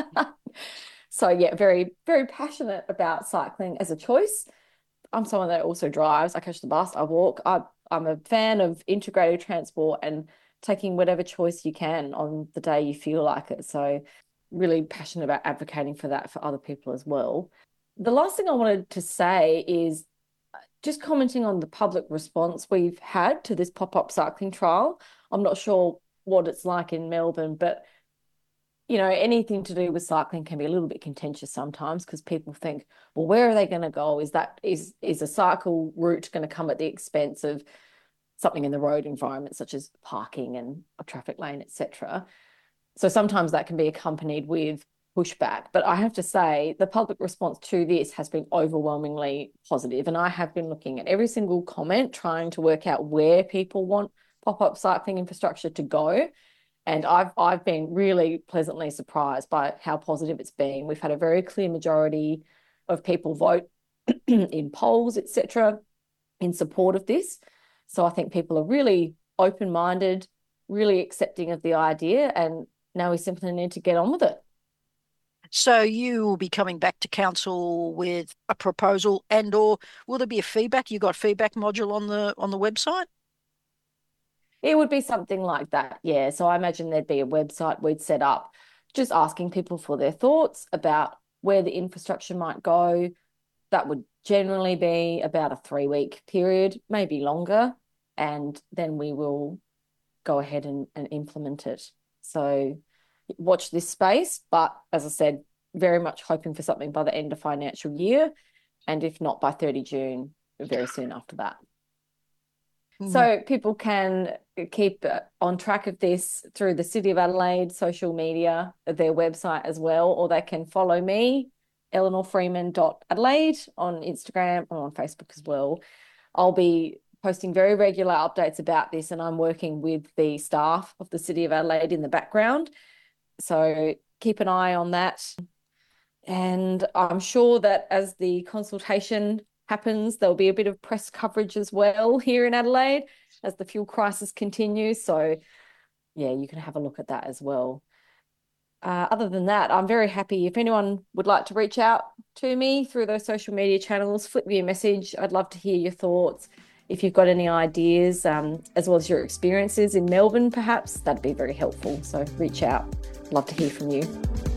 So, yeah, very, very passionate about cycling as a choice. I'm someone that also drives. I catch the bus, I walk. I, I'm a fan of integrated transport and taking whatever choice you can on the day you feel like it. So really passionate about advocating for that for other people as well. The last thing I wanted to say is just commenting on the public response we've had to this pop-up cycling trial. I'm not sure what it's like in Melbourne, but, you know, anything to do with cycling can be a little bit contentious sometimes because people think, well, where are they going to go? Is that is is a cycle route going to come at the expense of something in the road environment, such as parking and a traffic lane, et cetera? So sometimes that can be accompanied with pushback. But I have to say the public response to this has been overwhelmingly positive. And I have been looking at every single comment, trying to work out where people want pop-up cycling infrastructure to go. And I've I've been really pleasantly surprised by how positive it's been. We've had a very clear majority of people vote in polls, et cetera, in support of this. So I think people are really open-minded, really accepting of the idea, and now we simply need to get on with it. So you will be coming back to council with a proposal, and or will there be a feedback? You got a feedback module on the on the website? It would be something like that, yeah. So I imagine there'd be a website we'd set up just asking people for their thoughts about where the infrastructure might go. That would generally be about a three-week period, maybe longer, and then we will go ahead and, and implement it. So watch this space, but as I said, very much hoping for something by the end of financial year, and if not by thirty June, very soon after that. Mm. So people can keep on track of this through the City of Adelaide social media, their website as well, or they can follow me, eleanor freeman dot adelaide, on Instagram or on Facebook as well. I'll be posting very regular updates about this, and I'm working with the staff of the City of Adelaide in the background. So keep an eye on that. And I'm sure that as the consultation happens, there'll be a bit of press coverage as well here in Adelaide as the fuel crisis continues. So yeah, you can have a look at that as well. Uh, other than that, I'm very happy. If anyone would like to reach out to me through those social media channels, flick me a message. I'd love to hear your thoughts. If you've got any ideas, um, as well as your experiences in Melbourne, perhaps, that'd be very helpful. So reach out. Love to hear from you.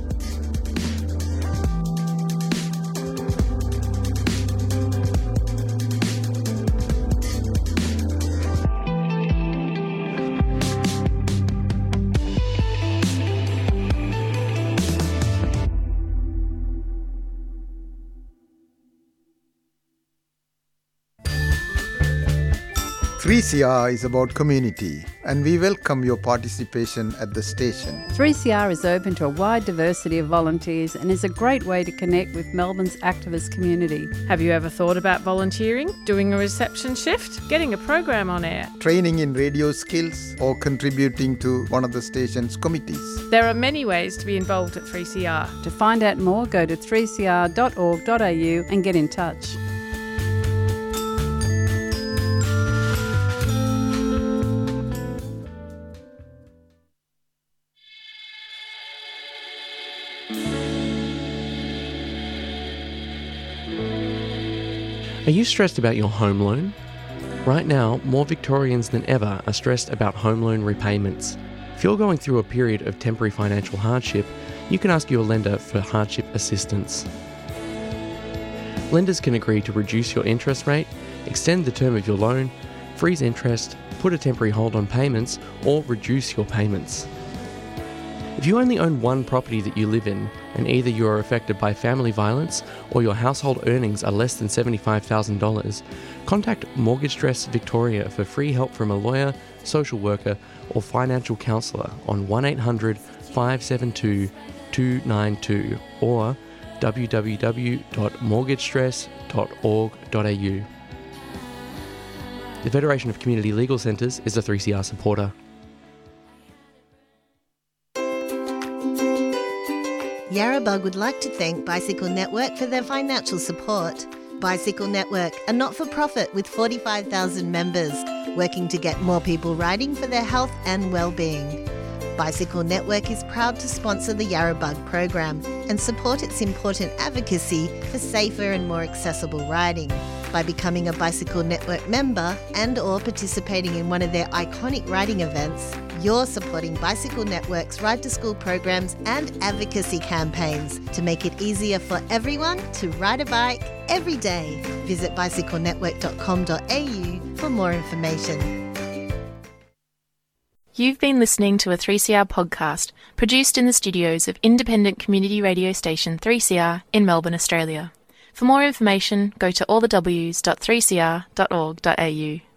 three C R is about community, and we welcome your participation at the station. three C R is open to a wide diversity of volunteers and is a great way to connect with Melbourne's activist community. Have you ever thought about volunteering, doing a reception shift, getting a program on air? Training in radio skills or contributing to one of the station's committees. There are many ways to be involved at three C R. To find out more, go to three c r dot org dot a u and get in touch. Are you stressed about your home loan? Right now, more Victorians than ever are stressed about home loan repayments. If you're going through a period of temporary financial hardship, you can ask your lender for hardship assistance. Lenders can agree to reduce your interest rate, extend the term of your loan, freeze interest, put a temporary hold on payments, or reduce your payments. If you only own one property that you live in, and either you are affected by family violence or your household earnings are less than seventy-five thousand dollars, contact Mortgage Stress Victoria for free help from a lawyer, social worker, or financial counsellor on one eight hundred five seven two two nine two or w w w dot mortgage stress dot org dot a u. The Federation of Community Legal Centres is a three C R supporter. Yarrabug would like to thank Bicycle Network for their financial support. Bicycle Network, a not-for-profit with forty-five thousand members, working to get more people riding for their health and well-being. Bicycle Network is proud to sponsor the Yarrabug program and support its important advocacy for safer and more accessible riding. By becoming a Bicycle Network member and or participating in one of their iconic riding events, you're supporting Bicycle Network's Ride to School programs and advocacy campaigns to make it easier for everyone to ride a bike every day. Visit bicycle network dot com dot a u for more information. You've been listening to a three C R podcast produced in the studios of independent community radio station three C R in Melbourne, Australia. For more information, go to all the w s dot three c r dot org dot a u.